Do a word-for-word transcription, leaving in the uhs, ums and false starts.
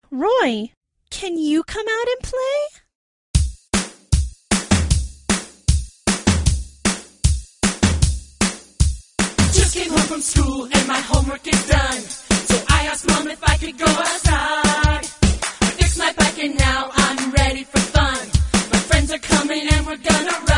Roy, can you come out and play? Just came home from school and my homework is done. So I asked Mom if I could go outside. I fixed my bike and now I'm ready for fun. My friends are coming and we're gonna ride.